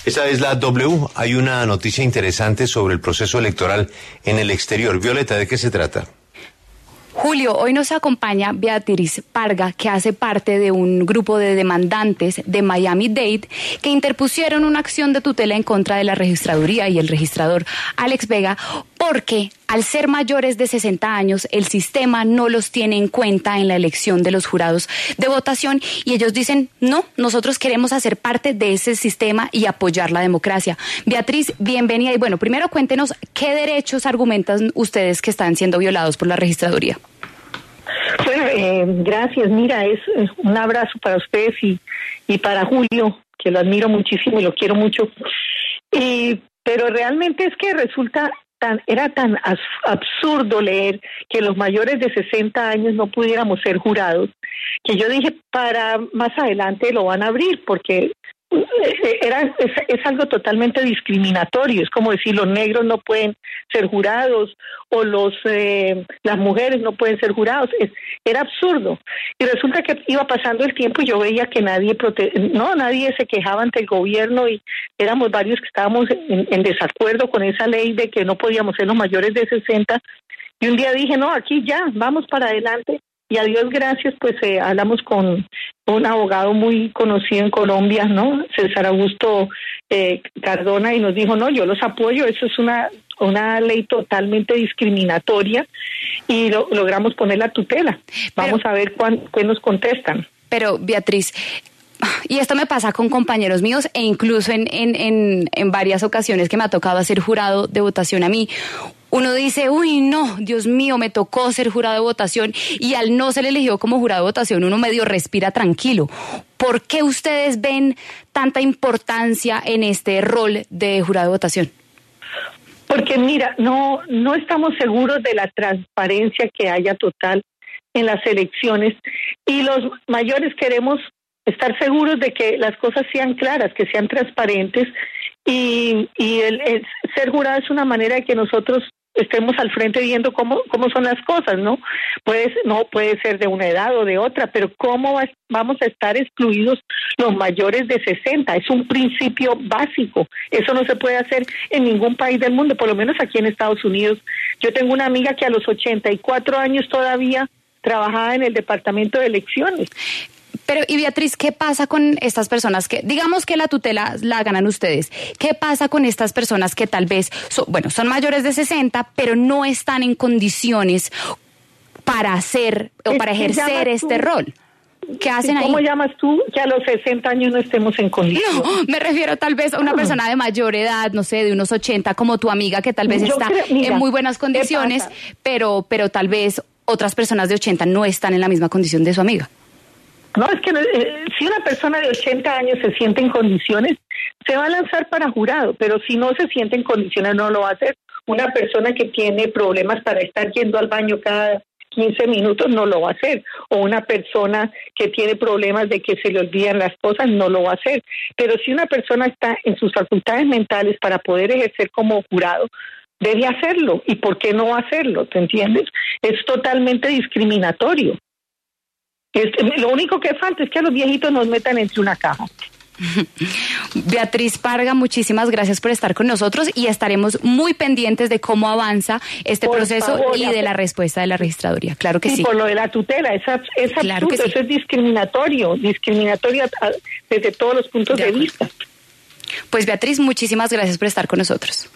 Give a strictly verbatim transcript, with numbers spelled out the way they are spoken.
Esta es la W. Hay una noticia interesante sobre el proceso electoral en el exterior. Violeta, ¿de qué se trata? Julio, hoy nos acompaña Beatriz Parga, que hace parte de un grupo de demandantes de Miami-Dade que interpusieron una acción de tutela en contra de la registraduría y el registrador Alex Vega, porque al ser mayores de sesenta años, el sistema no los tiene en cuenta en la elección de los jurados de votación y ellos dicen, no, nosotros queremos hacer parte de ese sistema y apoyar la democracia. Beatriz, bienvenida. Y bueno, primero cuéntenos qué derechos argumentan ustedes que están siendo violados por la registraduría. Bueno, eh, gracias. Mira, es, es un abrazo para ustedes y, y para Julio, que lo admiro muchísimo y lo quiero mucho. Y, pero realmente es que resulta tan, era tan as, absurdo leer que los mayores de sesenta años no pudiéramos ser jurados, que yo dije, para más adelante lo van a abrir, porque Era, es, es algo totalmente discriminatorio. Es como decir los negros no pueden ser jurados o los eh, las mujeres no pueden ser jurados. Es, era absurdo. Y resulta que iba pasando el tiempo y yo veía que nadie prote- no nadie se quejaba ante el gobierno y éramos varios que estábamos en, en desacuerdo con esa ley de que no podíamos ser los mayores de sesenta. Y un día dije, no, aquí ya, vamos para adelante. Y a Dios gracias, pues eh, hablamos con un abogado muy conocido en Colombia, ¿no? César Augusto eh, Cardona, y nos dijo, no, yo los apoyo, eso es una una ley totalmente discriminatoria, y lo, logramos poner la tutela. Vamos pero, a ver cuán, qué nos contestan. Pero, Beatriz, y esto me pasa con compañeros míos e incluso en, en, en, en varias ocasiones que me ha tocado hacer jurado de votación a mí. Uno dice, uy, no, Dios mío, me tocó ser jurado de votación, y al no ser elegido como jurado de votación uno medio respira tranquilo. ¿Por qué ustedes ven tanta importancia en este rol de jurado de votación? Porque mira, no, no estamos seguros de la transparencia que haya total en las elecciones, y los mayores queremos estar seguros de que las cosas sean claras, que sean transparentes, y, y el, el ser jurado es una manera de que nosotros estemos al frente viendo cómo cómo son las cosas, ¿no? Puede, no puede ser de una edad o de otra, pero cómo va, vamos a estar excluidos los mayores de sesenta. Es un principio básico. Eso no se puede hacer en ningún país del mundo, por lo menos aquí en Estados Unidos. Yo tengo una amiga que a los ochenta y cuatro años todavía trabajaba en el departamento de elecciones. Pero, y Beatriz, ¿qué pasa con estas personas que, digamos que la tutela la ganan ustedes? ¿Qué pasa con estas personas que tal vez, so, bueno, son mayores de sesenta, pero no están en condiciones para hacer o es para ejercer este tú, rol? ¿Qué hacen ahí? ¿Cómo llamas tú que a los sesenta años no estemos en condiciones? No, me refiero tal vez a una persona de mayor edad, no sé, de unos ochenta, como tu amiga, que tal vez Yo está creo, mira, en muy buenas condiciones, pero, pero tal vez otras personas de ochenta no están en la misma condición de su amiga. No, es que eh, si una persona de ochenta años se siente en condiciones, se va a lanzar para jurado, pero si no se siente en condiciones no lo va a hacer. Una persona que tiene problemas para estar yendo al baño cada quince minutos no lo va a hacer, o una persona que tiene problemas de que se le olvidan las cosas no lo va a hacer. Pero si una persona está en sus facultades mentales para poder ejercer como jurado, debe hacerlo. ¿Y por qué no hacerlo? ¿Te entiendes? Es totalmente discriminatorio. Es, lo único que falta es que a los viejitos nos metan entre una caja. Beatriz Parga, muchísimas gracias por estar con nosotros y estaremos muy pendientes de cómo avanza este por proceso favor, y de la respuesta de la registraduría. Claro que sí. Y por lo de la tutela, es, es claro absurdo, sí. Eso es discriminatorio, discriminatorio desde todos los puntos de, de vista. Pues Beatriz, muchísimas gracias por estar con nosotros.